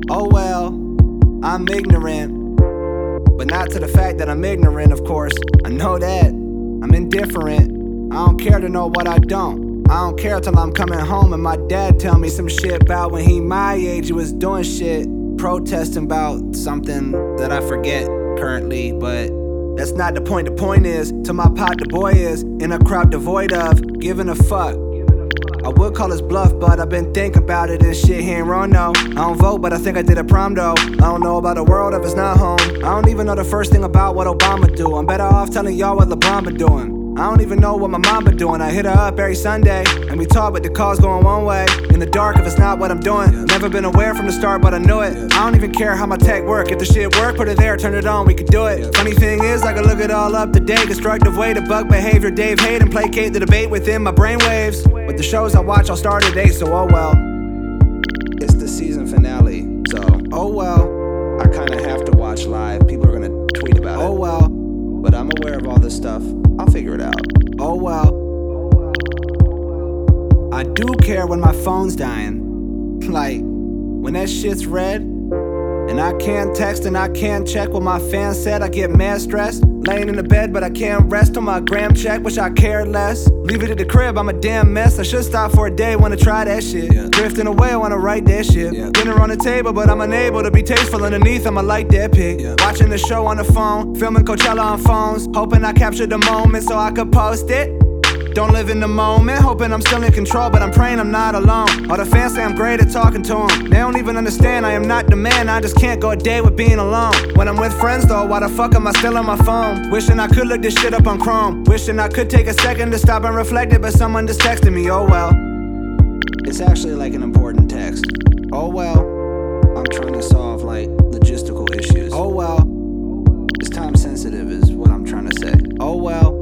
Oh well, I'm ignorant, but not to the fact that I'm ignorant, of course. I know that I'm indifferent. I don't care to know what I don't. I don't care till I'm coming home and my dad tell me some shit about when he my age, he was doing shit, protesting about something that I forget currently, but that's not the point. The point is, to my pot the boy is in a crowd devoid of giving a fuck. I would call his bluff, but I've been thinking about it and shit, he ain't wrong, no. I don't vote, but I think I did a prom though. I don't know about the world if it's not home. I don't even know the first thing about what Obama do. I'm better off telling y'all what LeBron been doing. I don't even know what my mom been doing. I hit her up every Sunday, and we talk, but the call's going one way. In the dark if it's not what I'm doing. Never been aware from the start, but I knew it. I don't even care how my tech work. If the shit work, put it there, turn it on, we could do it. Funny thing is, I could look it all up to date. Destructive way to buck behavior, Dave hate and placate the debate within my brainwaves. But the shows I watch all start at 8, so oh well. It's the season finale, so oh well. I kinda have to watch live. People are gonna tweet about it. Oh well. But I'm aware of all this stuff. I'll figure it out. Oh well. I do care when my phone's dying. Like, when that shit's red, and I can't text and I can't check what my fans said, I get mad stressed. Laying in the bed, but I can't rest on my gram check, wish I cared less. Leave it at the crib, I'm a damn mess. I should stop for a day, wanna try that shit. Drifting away, I wanna write that shit. Dinner on the table, but I'm unable to be tasteful underneath, I'ma like that pic. Watching the show on the phone, filming Coachella on phones, hoping I captured the moment so I could post it. Don't live in the moment, hoping I'm still in control, but I'm praying I'm not alone. All the fans say I'm great at talking to them. They don't even understand I am not the man, I just can't go a day with being alone. When I'm with friends though, why the fuck am I still on my phone? Wishing I could look this shit up on Chrome. Wishing I could take a second to stop and reflect it, but someone just texted me, oh well. It's actually like an important text. Oh well. I'm trying to solve like logistical issues. Oh well. It's time sensitive is what I'm trying to say. Oh well.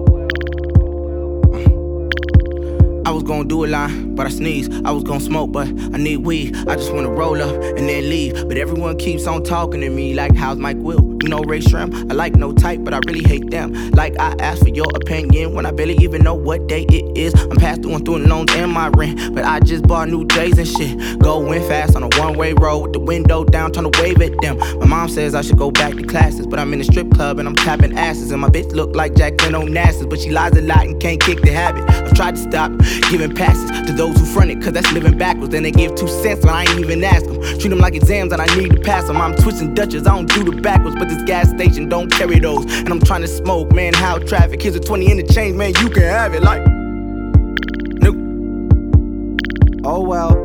I was gonna do a line, but I sneeze. I was gonna smoke, but I need weed. I just wanna roll up and then leave. But everyone keeps on talking to me like, how's Mike Will? You know Ray Shrimp? I like no type, but I really hate them. Like I asked for your opinion when I barely even know what day it is. I'm past doing student loans and my rent, but I just bought new J's and shit. Going fast on a one-way road with the window down, trying to wave at them. My mom says I should go back to classes, but I'm in a strip club and I'm tapping asses. And my bitch look like Jacqueline Onassis, but she lies a lot and can't kick the habit. I've tried to stop giving passes to those who front it, cause that's living backwards. Then they give 2 cents when I ain't even ask them. Treat them like exams and I need to pass them. I'm twisting Dutchess, I don't do the backwards, but this gas station don't carry those. And I'm trying to smoke, man, how traffic. Here's a 20 in the change, man, you can have it like. Oh well.